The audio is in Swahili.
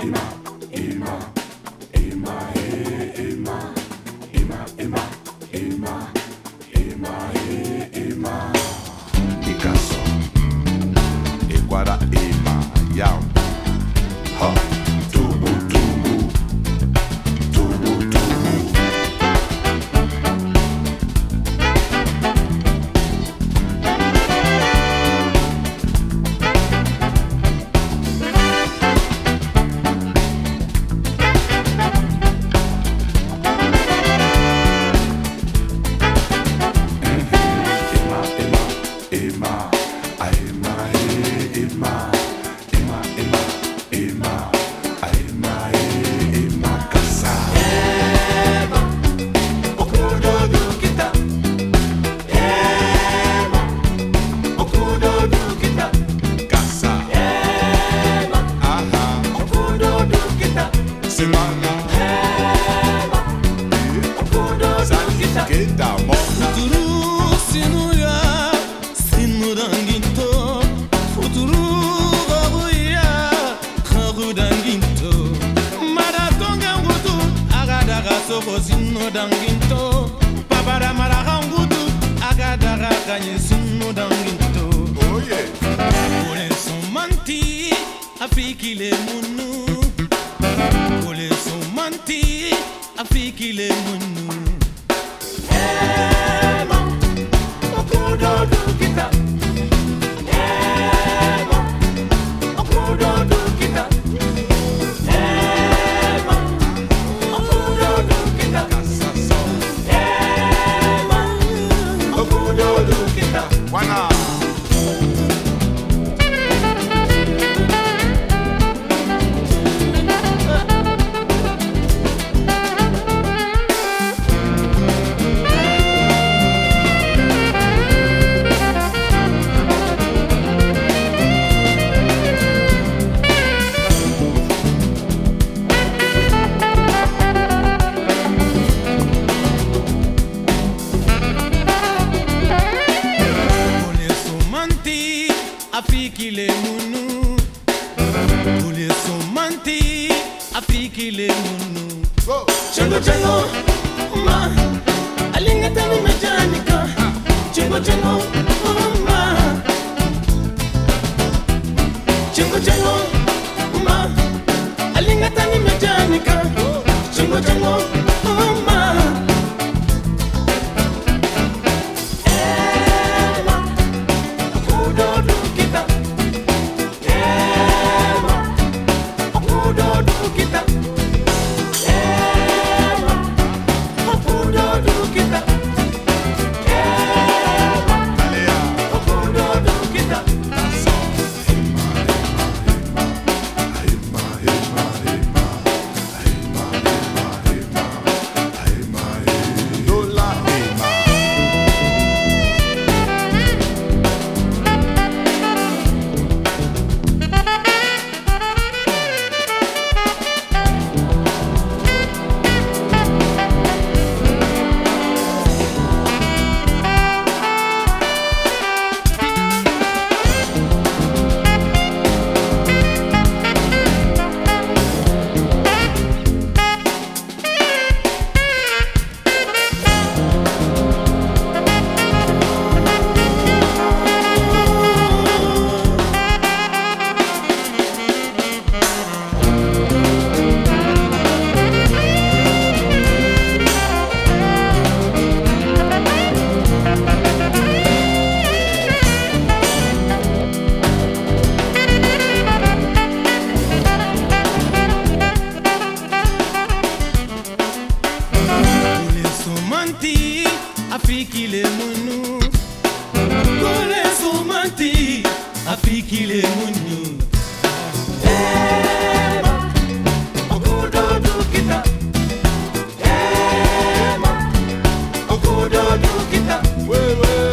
Picasso, Iguara, Ema, Yao, Ha, Tubu, Tubu, Tubu, Tubu. Sino danginto, babara marahangudu, agadara kanye sino danginto. Oh yeah. Kole son manti, afiki le munu. Kole son manti, afiki le munu. Ema, okudo du kita. Ema, okudo du kita. Wana. Afiki le munu, kule son manti, afiki le munu. Chengo chengo, ma, alinga tani mejanika. Chengo chengo, ma, chengo chengo, ma, alinga tani mejanika. Chengo chengo, ma. Afiki le munu, kole sumanti, afiki le munu. Ema, okudo du kita. Ema, okudo du kita.